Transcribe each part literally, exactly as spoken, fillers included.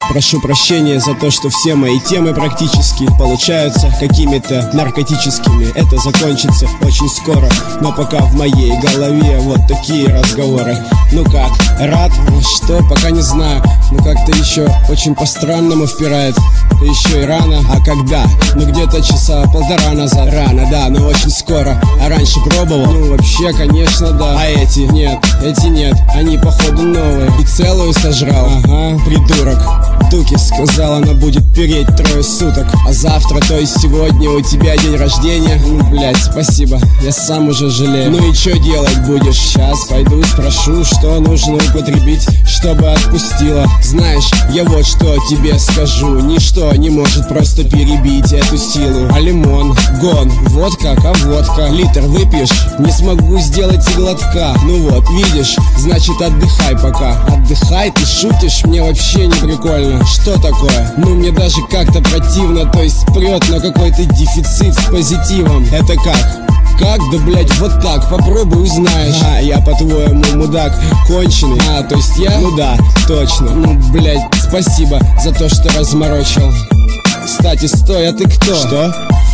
Прошу прощения за то, что все мои темы практически получаются какими-то наркотическими. Это закончится очень скоро, но пока в моей голове вот такие разговоры. Ну как, рад? Что? Пока не знаю. Ну как-то еще очень по-странному впирает. Еще и рано. А когда? Ну где-то часа полтора назад. Рано, да, но очень скоро. А раньше пробовал? Ну вообще, конечно, да. А эти? Нет, эти нет. Они походу новые. И целую сожрал. Ага, придурок. Дуки сказала, она будет переть трое суток. А завтра, то есть сегодня, у тебя день рождения. Ну, блять, спасибо, я сам уже жалею. Ну и что делать будешь? Сейчас пойду спрошу, что нужно употребить, чтобы отпустила. Знаешь, я вот что тебе скажу. Ничто не может просто перебить эту силу. А лимон, гон, водка, а водка. Литр выпьешь? Не смогу сделать и глотка. Ну вот, видишь, значит отдыхай пока. Отдыхай, ты шутишь? Мне вообще не прикольно. Что такое? Ну мне даже как-то противно. То есть прет на какой-то дефицит с позитивом. Это как? Как? Да, блять, вот так, попробуй узнаешь. А, я по-твоему мудак конченый. А, то есть я? Ну да, точно. Ну, блять, спасибо за то, что разморочил. Кстати, стой, а ты кто? Что?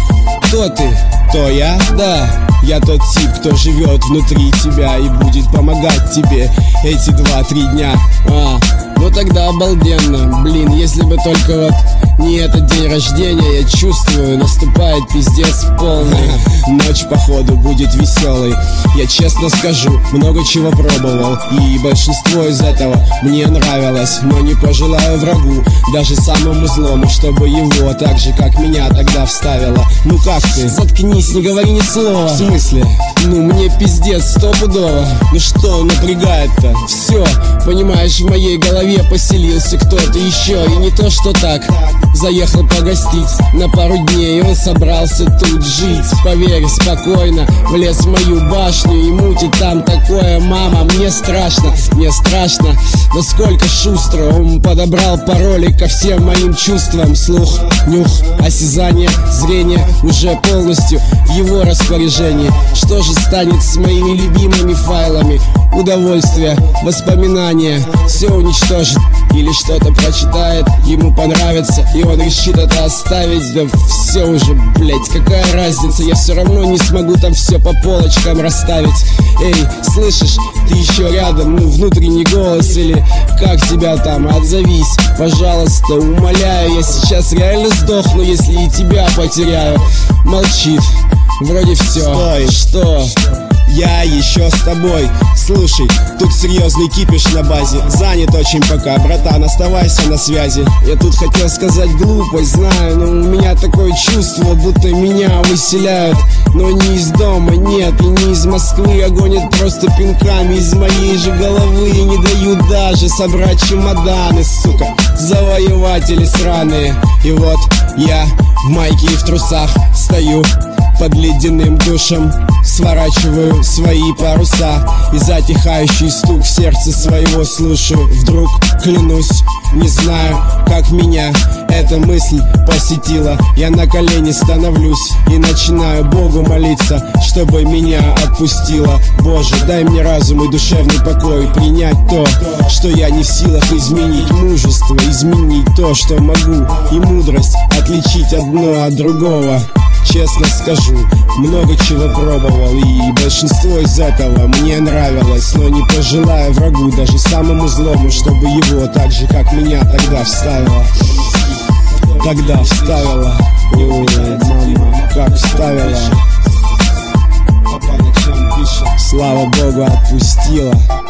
Кто ты? Кто я? Да, я тот тип, кто живет внутри тебя и будет помогать тебе эти два-три дня. А, ну тогда обалденно. Блин, если бы только вот не этот день рождения, я чувствую, наступает пиздец полный. Ночь, походу, будет веселой. Я честно скажу, много чего пробовал, и большинство из этого мне нравилось. Но не пожелаю врагу, даже самому злому, чтобы его так же, как меня тогда вставило. Ну как ты? Заткнись, не говори ни слова. В смысле? Ну мне пиздец стопудово. Ну что напрягает-то? Все, понимаешь, в моей голове поселился кто-то еще. И не то что так. Заехал погостить на пару дней, он собрался тут жить. Поверь, спокойно, влез в мою башню и мутит там такое. Мама, мне страшно, мне страшно. Насколько шустро он подобрал пароли ко всем моим чувствам. Слух, нюх, осязание, зрение уже полностью в его распоряжении. Что же станет с моими любимыми файлами? Удовольствие, воспоминания, все уничтожит. Или что-то прочитает, ему понравится, и он решит это оставить. Да все уже, блять, какая разница? Я все равно не смогу там все по полочкам расставить. Эй, слышишь, ты еще рядом, ну внутренний голос или как тебя там, отзовись, пожалуйста, умоляю. Я сейчас реально сдохну, если и тебя потеряю. Молчит, вроде все. Стой. Что? Я еще с тобой. Слушай, тут серьезный кипиш на базе. Занят очень пока, братан, оставайся на связи. Я тут хотел сказать глупость, знаю, но у меня такое чувство, будто меня выселяют. Но не из дома, нет, и не из Москвы, а гонят просто пинками из моей же головы. И не дают даже собрать чемоданы, сука, завоеватели сраные. И вот я в майке и в трусах стою под ледяным душем, сворачиваю свои паруса и затихающий стук сердца своего слушаю. Вдруг, клянусь, не знаю, как меня эта мысль посетила. Я на колени становлюсь и начинаю Богу молиться, чтобы меня отпустила. Боже, дай мне разум и душевный покой, принять то, что я не в силах изменить. Мужество, изменить то, что могу, и мудрость отличить одно от другого. Честно скажу, много чего пробовал, и большинство из этого мне нравилось. Но не пожелаю врагу, даже самому злому, чтобы его так же, как меня тогда вставила. Тогда вставила. Ой, мама, как вставила. Слава Богу, отпустила.